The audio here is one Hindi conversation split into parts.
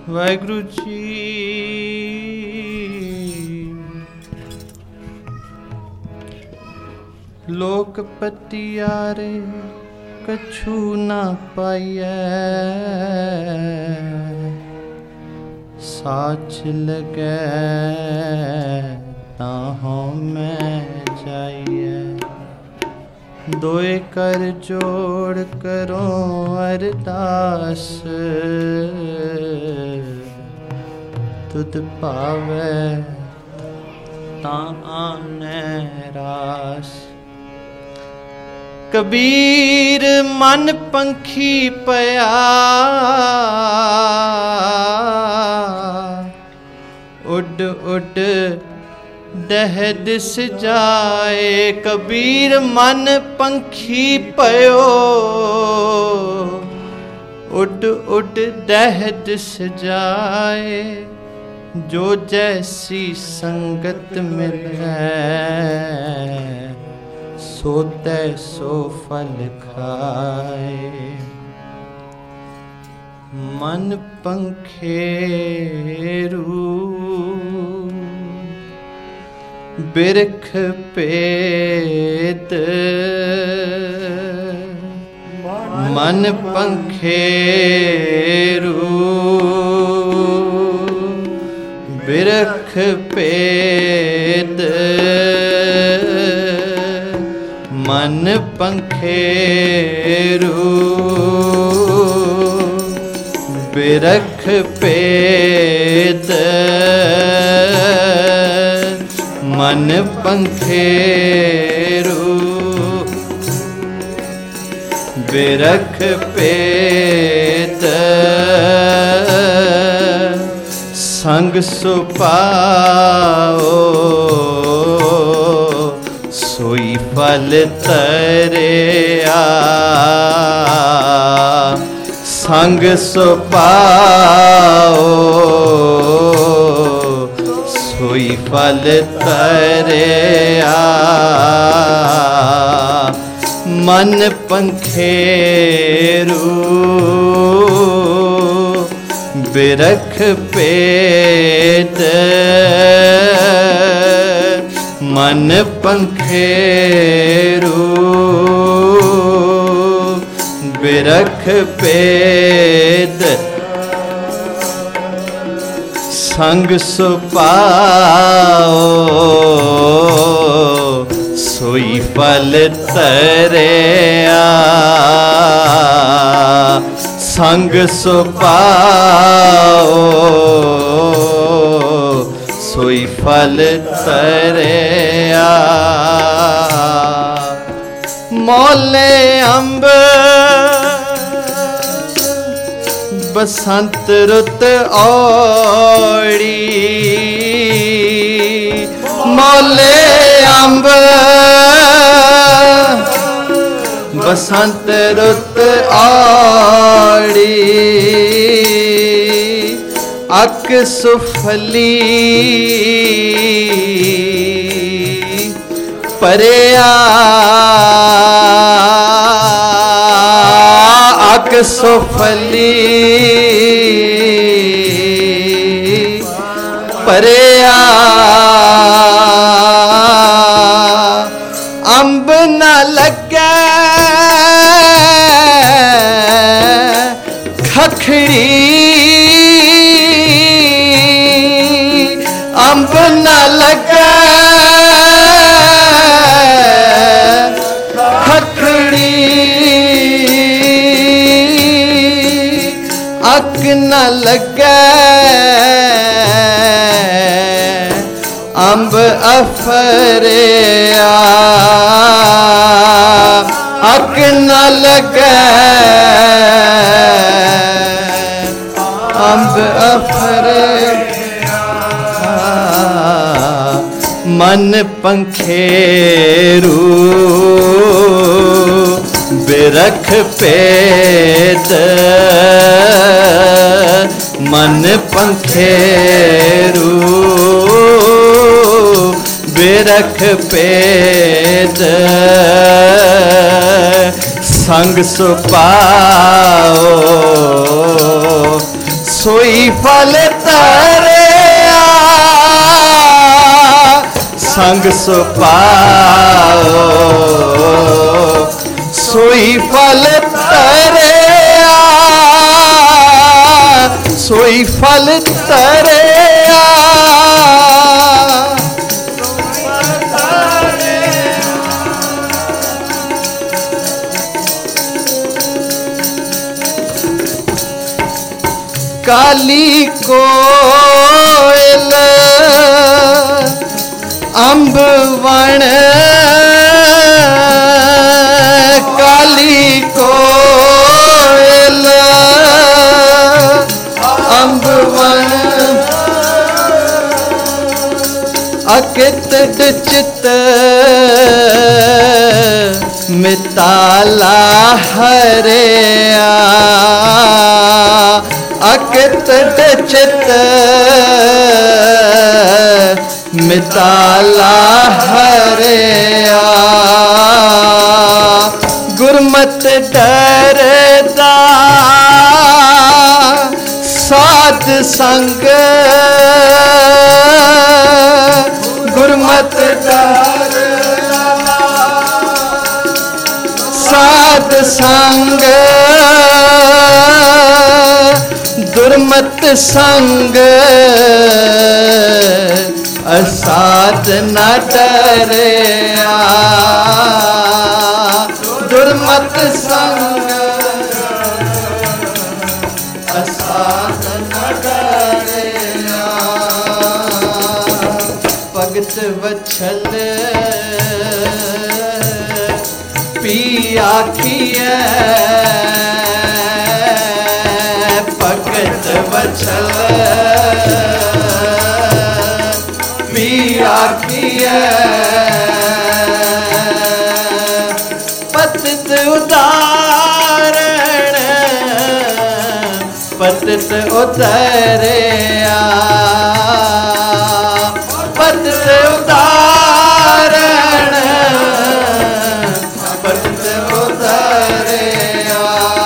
वाहिगुरु जी। लोकपति यारे कछु ना पाइए, साच लगे ताहों में जाइए। दोए कर जोड़ करो अरदास, तुद पावे ताने रास। कबीर मन पंखी पया, उड उड दहद सजाए। कबीर मन पंखी पयो, उड उड दहद सजाए। जो जैसी संगत मिले, सो तैसो फल खाए। मन पंखेरू बिरख पेत, मन पंखेरू बिरख पेत। मन पंखेरू बिरख पेत। मन पंखेरू बिरख पेत। संग सुपाओ सोई फल तरिया। संग सुपाओ सोई फल तरिया। मन पंखेरू बिरख पेत। मन पंखेरू बिरख पेत। संग सुपाओ सोई फल तरिया। संग सुपाओ सोई फल तरिया। मौले अंब बसंत रुत ओड़ी। मौले अंब बसंत रुत ओड़ी। अक सुफली परिया। अक सुफली परिया। अंब न लगे खखड़ी। अंब न लगे खखड़ी। अक न लगे अंब अफरिया। अक न लगे अंब अफरिया। मन पंखेरू बिरख पेत। मन पंखेरू बिरख पेत। संग सुपाओ सोई फल तरिया संग सुपाओ सोई फल तरिया सोई फल तरिया काली कोयल अंब वण काली कोयल अंब वण अकित चित मिताला हरिया अकित चित मिताला हरिया गुरमत डरदा साध संग गुरमत डरदा साध संग दुर्मत संग असाध न डरिया दुर्मत संग असाध न डरिया भगत वछल पी आखिए भगत वछल पी आखिए पतित उदाहरण पतित उतरिया पतित उदाहरण पतित उतरिया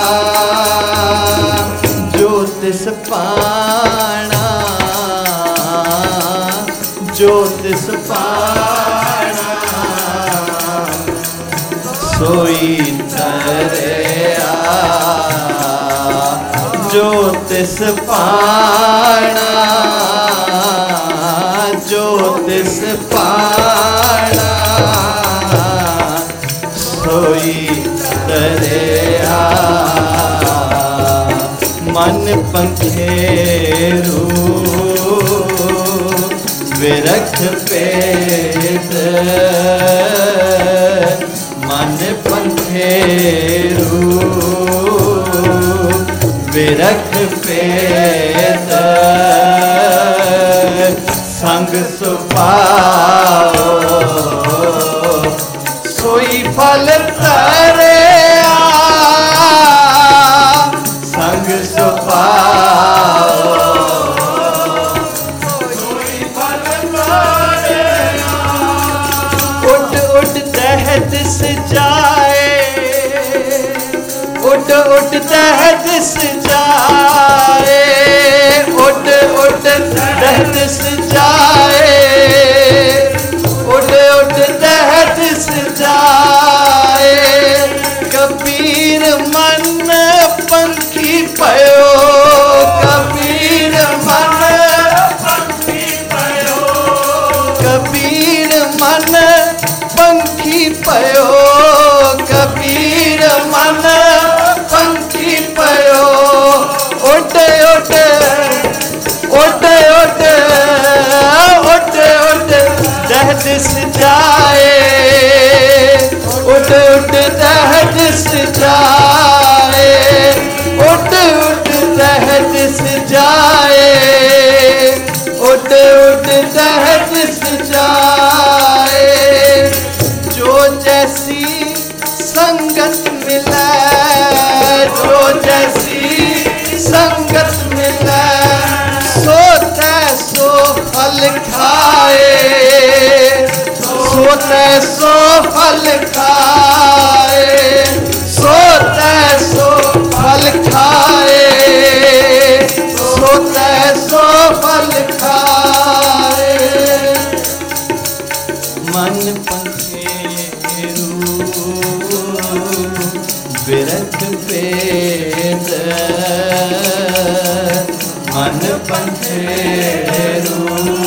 ज्योतिष पाना ज्योतिष पाना सोई तरिया ज्योतिष पाना ज्योतिष पाना सोई तरिया मन पंखेरू विरख पेत मन पंखेरू विरख पेत संग सुपाओ सोई फल तरिया संग सुपाओ सोई फल तरिया उठ उठ दहत जाए उठ उठ दहत जाए उठ उठ दहत जाए उठ उठ दहत जाए कबीर मन पंखी पयो कबीर मन पंखी पयो कबीर मन पंखी पयो कबीर मन पंखी पयो उठ उठ उठ उठ उठ उठ दहदिस जाए उठ उठ दहदिस जाए उठ उठ दहदिस जाए उठ उठ दहदिस जाए जो जैसी संगत मिले जो जैसी संगत मिले सोते सो फल खाए सोते सो फल खाए सोते सो फल खाए सो फल खाए। मन पंखेरु बिरख पेद, मन पंखेरु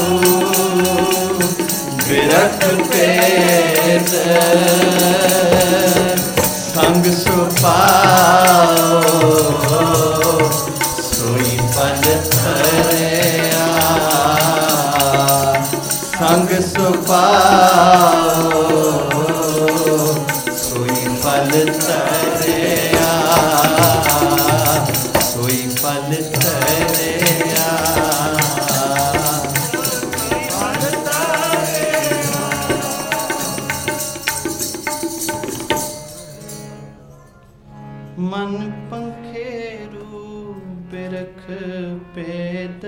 बिरख पेद, संग सुपाओ सोई फल धरया, संग सुपाओ सोई फल धरया, सोई फल धरया। मन पंखेरु बिरख पेद,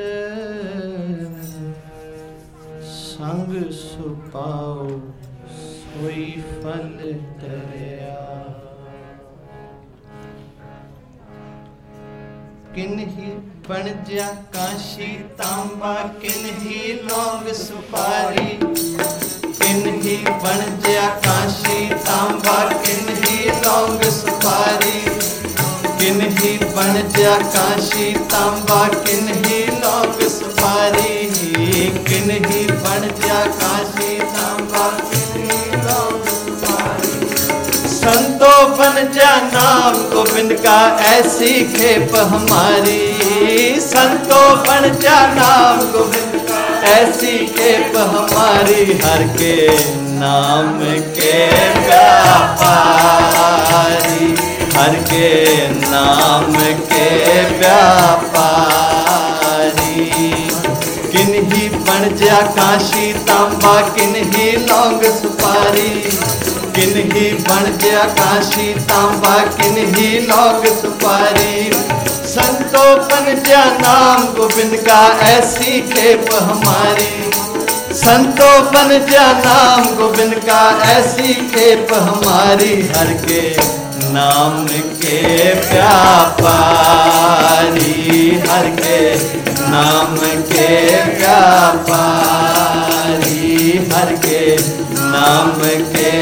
संग सुपाओ सोई फल धरया। किन्ही बनज्या काशी तांबा, किन्ही लौंग सुपारी, किन्ही बनज्या काशी तांबा, किन्ही लौंग सुपारी, किन्ही बनज्या काशी तांबा, किन्ही लौंग सुपारी, किन्ही बनज्या काशी तांबा, किन्ही लौंग सुपारी। संतो बनज्या नाम गोविंद का ऐसी खेप हमारी, संतो बनज्या नाम गोविंद का ऐसी खेप हमारी, हर के नाम के व्यापारी, हर के नाम के व्यापारी। किन्ही बनज्या काशी तांबा, किन्ही लौंग सुपारी, किन्ही बनज्या काशी तांबा, किन्ही लौंग सुपारी। संतो बनज्या नाम गोविंद का ऐसी खेप हमारी, संतो बनज्या नाम गोविंद का ऐसी खेप हमारी, हर के नाम के व्यापारी, हर के नाम के व्यापारी, हर के नाम के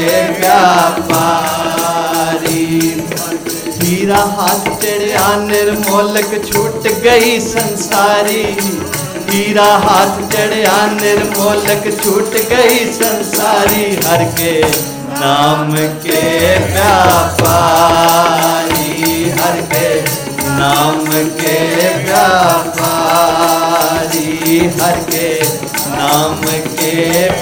व्यापारी। हीरा हाथ चढ़िया निर्मोलक छूट गई संसारी, हीरा हाथ चढ़िया निर्मोलक छूट गई संसारी, हर के नाम के व्यापारी, हर के नाम के व्यापारी, हर के नाम के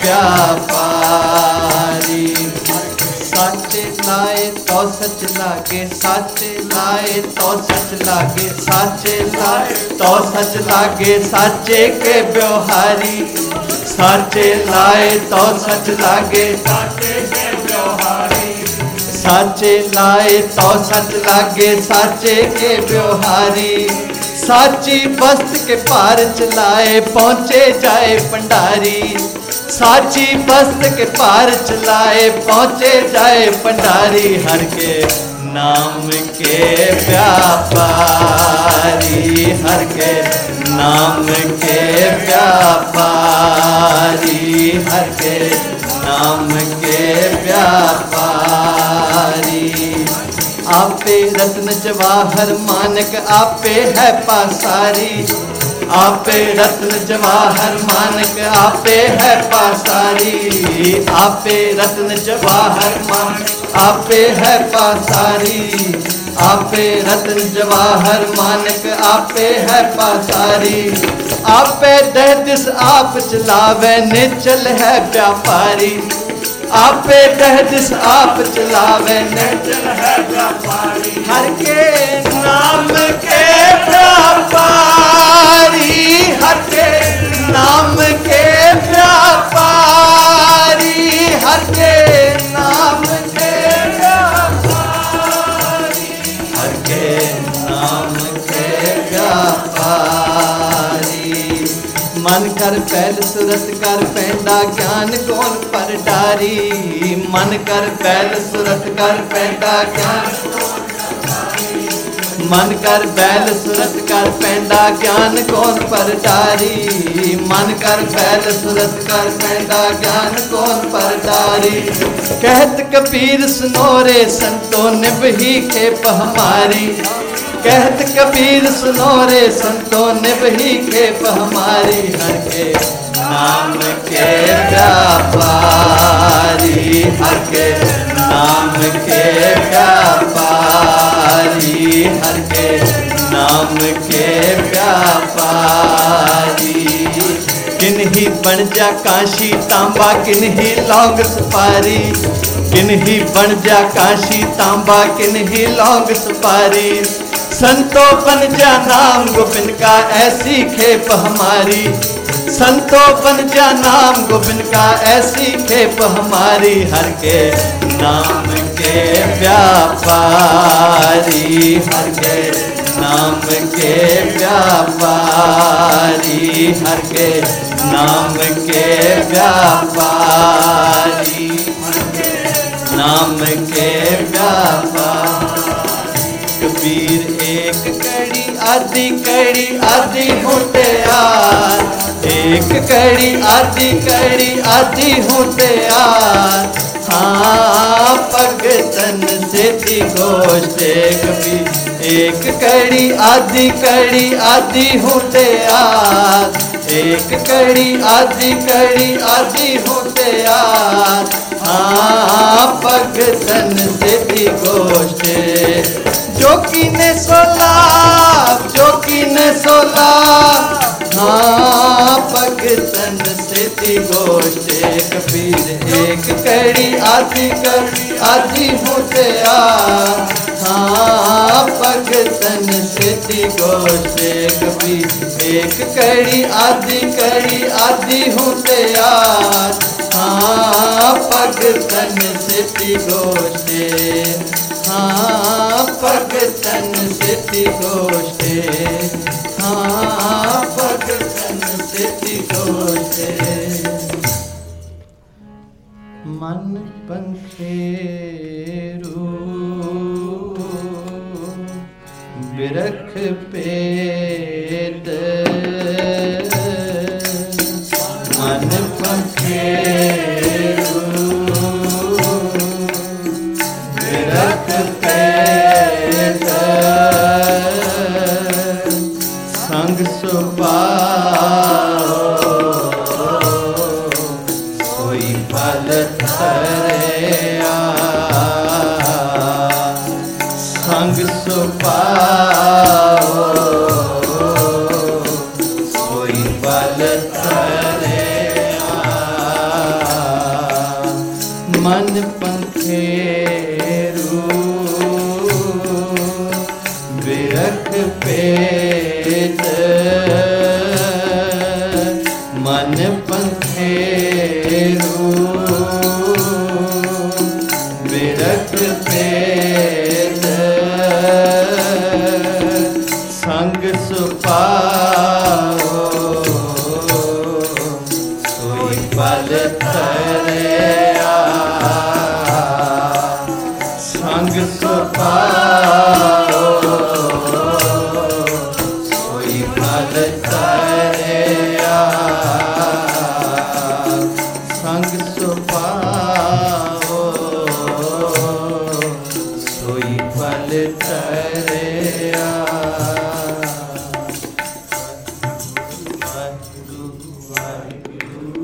व्यापारी। साचे लाए तो सच लागे, साचे लाए तो सच लागे, साचे लाए तो सच लागे, साचे के व्यवहारी, साचे लाए तो सच लागे, साचे के व्यवहारी, साचे लाए तो सच लागे, साचे के व्यवहारी। साची बस्त के पार चलाए पहुँचे जाए भंडारी, साची बस्त के पार चलाए पहुँचे जाए भंडारी, हर के नाम के व्यापारी, हर के नाम के व्यापारी, हर के नाम के व्यापारी। आपे रत्न जवाहर मानक आपे है पासारी, आपे रत्न जवाहर मानक आपे है पासारी, आपे रत्न जवाहर मानक आपे है पासारी, आपे रत्न जवाहर मानक आपे है पासारी। आपे दह दिस आप चलावे निचल है व्यापारी, आपे दह दिस आप चलावे निचल है व्यापारी, हर के नाम के व्यापारी, हर के नाम के व्यापारी, हर के नाम के व्यापारी, हर के नाम के व्यापारी। मन कर पहल सुरत कर पैंदा ज्ञान कौन पर डारी, मन कर पहल सुरत कर पैंदा ज्ञान, मन कर बैल सुरत कर पैंदा ज्ञान कौन परदारी। मन कर बैल सुरत कर पैंदा ज्ञान कौन परदारी। कहत कबीर सुनो रे संतो निभही खेप हमारी। कहत कबीर सुनो रे संतो निभही खेप हमारी। हर के नाम के व्यापारी, हर के नाम के व्यापारी, हर के नाम के व्यापारी। किन्ही बन जा काशी तांबा किन्ही लौंग सुपारी। किन्ही बन जा काशी तांबा किन्ही लौंग सुपारी। संतो बन जा नाम गोविंद का ऐसी खेप हमारी। संतो बन जा नाम गोविंद का ऐसी खेप हमारी। हर के नाम के व्यापारी, हर के नाम के व्यापारी, हर के नाम के व्यापारी, नाम के व्यापारी। कबीर एक कड़ी आदि होते यार। एक कड़ी आदि होते यार। हाँ भगतन से थी गोष्ठे कबीर। एक कड़ी आदि होते यार। एक कड़ी आदि होते यार। हाँ भगतन से थी गोष्ठे। जोगी ने सोला हाँ भगतन से थी गोष्ठे कबीर। एक कड़ी आदि होते यार। हाँ भगतन से थी गोष्ठे कबीर। एक कड़ी आदि होते यार। हाँ भगतन से थी गोष्ठे। हाँ भगतन से थी गोष्ठे। हाँ भगतन से थी गोष्ठे। मन पंखेरू बिरख पेट। मन पंखेरू बिरख पेट। संग सुपाओ सोई फल धरया। संग सुपाओ सोई फल धरया। मन पंखेरू बिरख पेट। मन पंखेरू बिरख पेट। संग सुपाओ सोई फल धरया। संग सुपाओ सोई फल धरया। संग सुपाओ सोई फल धरया। वाहिगुरु वाहिगुरु।